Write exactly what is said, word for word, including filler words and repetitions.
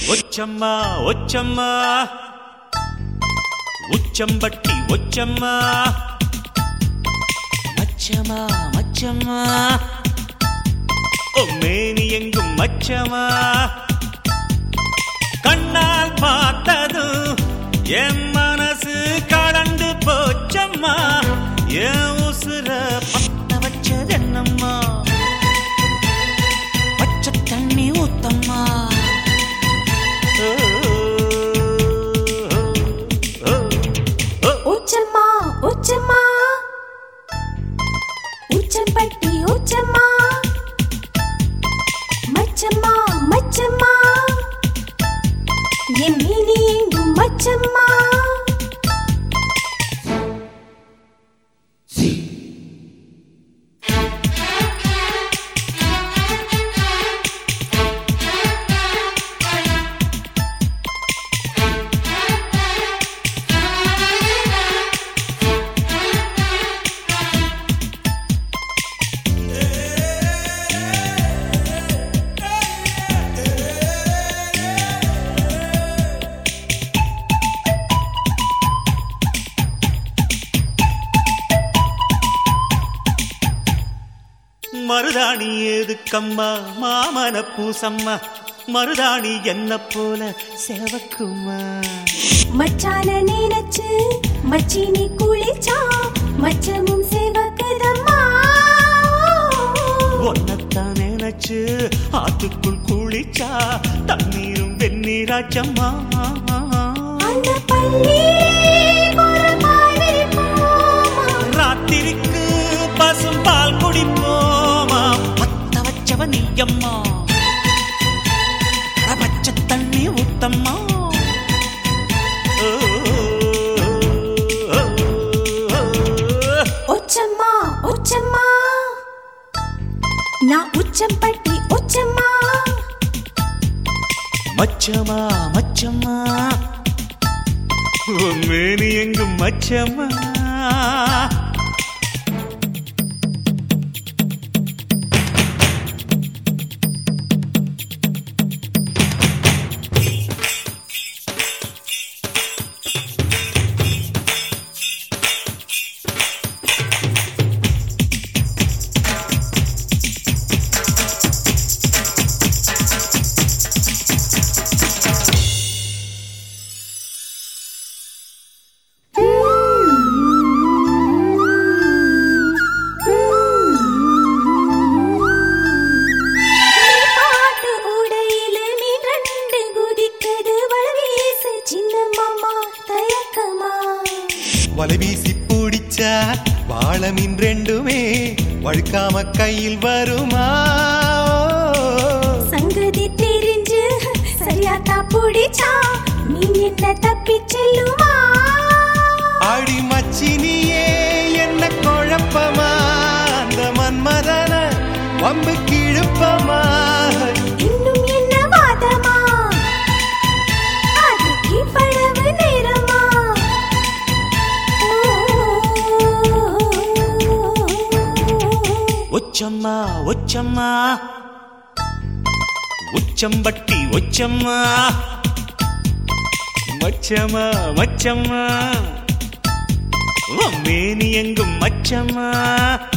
ஒச்சம்மா ஒச்சம்மா உச்சம்பட்டி ஒச்சம்மா மச்சமா மச்சம்மா மேனி எங்கும் மச்சமா கண்ணால் பார்த்தது என் மனசு கடந்து போச்சம்மா என் உசுர பத்த வச்சது என்னம்மா பச்சை தண்ணி ஊத்தம்மா உச்சம்மா உச்சம்மா உச்சம்பட்டி உச்சம்மா மச்சம்மா மச்சம்மா என் மீனி எங்கும் மச்சம்மா மருதாணி எதுக்கம்மா மாமன பூசம்மா மருதாணி என்ன போல சேவக்குமா மச்சான நினைச்சு மச்சினி குளிச்சா மச்சமும் சேவக்குதம்மா ஒன்னத்தான் நினைச்சு ஆத்துக்குள் குளிச்சா தண்ணீரும் வெந்நீராச்சம்மா அந்த பள்ளி ராத்திரிக்கு பசும் பால் குடிப்போமா பத்த வச்சவ நீயம்மா பச்சை தண்ணி ஊத்தம்மா உச்சம்மா உச்சம்மா நான் உச்சம்பட்டி உச்சம்மா மச்சமா மச்சம்மா மேனி எங்கும் மச்சம்மா வலை வீசி பிடிச்சா வாழமின் ரெண்டுமே வழுக்காம கையில் வருமா சங்கதி தெரிஞ்சு சரியாத்தா பிடிச்சா நீ என்ன தப்பி செல்லுமா அடி மச்சினியே என்ன குழப்பமா அந்த மன்மதன வம்பு கிழப்பமா இன்னும் என்ன வாதமா அதுக்கு பழவு நேரமா ஒச்சம்மா ஒச்சம்மா உச்சம்பட்டி ஒச்சம்மா மச்சமா மச்சம்மா மேனி எங்கும் மச்சம்மா